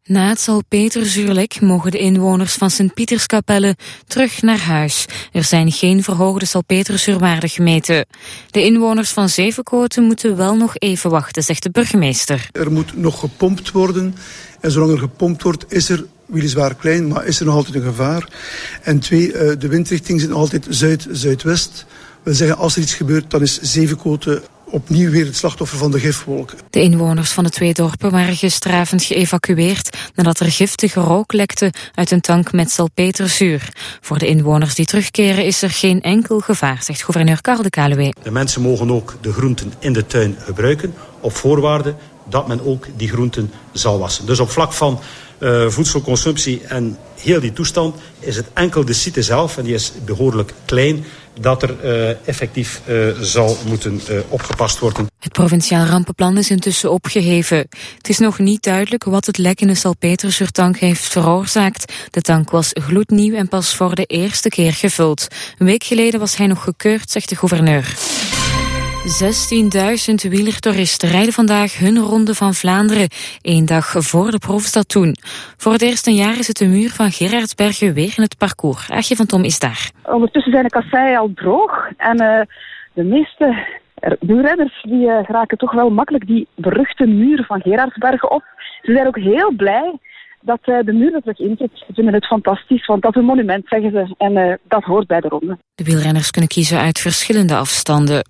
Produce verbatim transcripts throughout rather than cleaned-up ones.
Na het salpeterzuurlek mogen de inwoners van Sint-Pieterskapelle terug naar huis. Er zijn geen verhoogde salpeterzuurwaarden gemeten. De inwoners van Zevenkoten moeten wel nog even wachten, zegt de burgemeester. Er moet nog gepompt worden. En zolang er gepompt wordt, is er weliswaar klein, maar is er nog altijd een gevaar. En twee, de windrichting zit nog altijd zuid-zuidwest. We zeggen, als er iets gebeurt, dan is Zevenkoten opnieuw weer het slachtoffer van de gifwolken. De inwoners van de twee dorpen waren gisteravond geëvacueerd nadat er giftige rook lekte uit een tank met salpeterzuur. Voor de inwoners die terugkeren is er geen enkel gevaar, zegt gouverneur Karl de Kaluwe. De mensen mogen ook de groenten in de tuin gebruiken, op voorwaarde dat men ook die groenten zal wassen. Dus op vlak van uh, voedselconsumptie en heel die toestand is het enkel de site zelf, en die is behoorlijk klein, dat er uh, effectief uh, zal moeten uh, opgepast worden. Het provinciaal rampenplan is intussen opgeheven. Het is nog niet duidelijk wat het lek in de salpeterzuurtank heeft veroorzaakt. De tank was gloednieuw en pas voor de eerste keer gevuld. Een week geleden was hij nog gekeurd, zegt de gouverneur. zestienduizend wielertoeristen rijden vandaag hun ronde van Vlaanderen, één dag voor de proefstad toen. Voor het eerst een jaar is het de muur van Gerardsbergen weer in het parcours. Aagje van Tom is daar. Ondertussen zijn de kasseien al droog en uh, de meeste wielrenners die uh, geraken toch wel makkelijk die beruchte muur van Gerardsbergen op. Ze zijn ook heel blij dat uh, de muur er terug in zit. Ze vinden het fantastisch, want dat is een monument, zeggen ze. En uh, dat hoort bij de ronde. De wielrenners kunnen kiezen uit verschillende afstanden.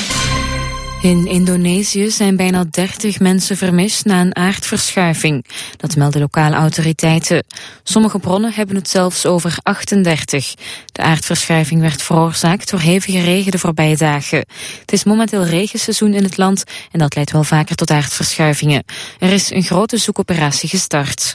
In Indonesië zijn bijna dertig mensen vermist na een aardverschuiving. Dat melden lokale autoriteiten. Sommige bronnen hebben het zelfs over achtendertig. De aardverschuiving werd veroorzaakt door hevige regen de voorbije dagen. Het is momenteel regenseizoen in het land en dat leidt wel vaker tot aardverschuivingen. Er is een grote zoekoperatie gestart.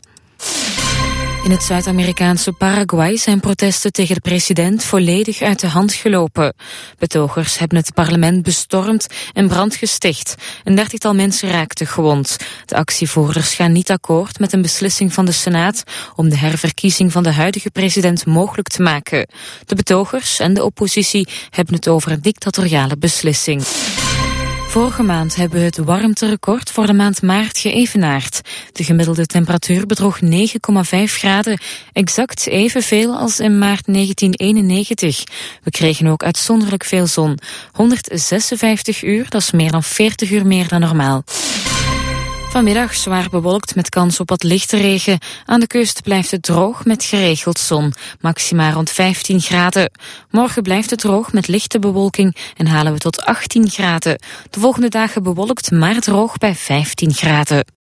In het Zuid-Amerikaanse Paraguay zijn protesten tegen de president volledig uit de hand gelopen. Betogers hebben het parlement bestormd en brand gesticht. Een dertigtal mensen raakten gewond. De actievoerders gaan niet akkoord met een beslissing van de Senaat om de herverkiezing van de huidige president mogelijk te maken. De betogers en de oppositie hebben het over een dictatoriale beslissing. Vorige maand hebben we het warmterecord voor de maand maart geëvenaard. De gemiddelde temperatuur bedroeg negen komma vijf graden, exact evenveel als in maart negentien eenennegentig. We kregen ook uitzonderlijk veel zon. honderdzesenvijftig uur, dat is meer dan veertig uur meer dan normaal. Vanmiddag zwaar bewolkt met kans op wat lichte regen. Aan de kust blijft het droog met geregeld zon. Maxima rond vijftien graden. Morgen blijft het droog met lichte bewolking en halen we tot achttien graden. De volgende dagen bewolkt maar droog bij vijftien graden.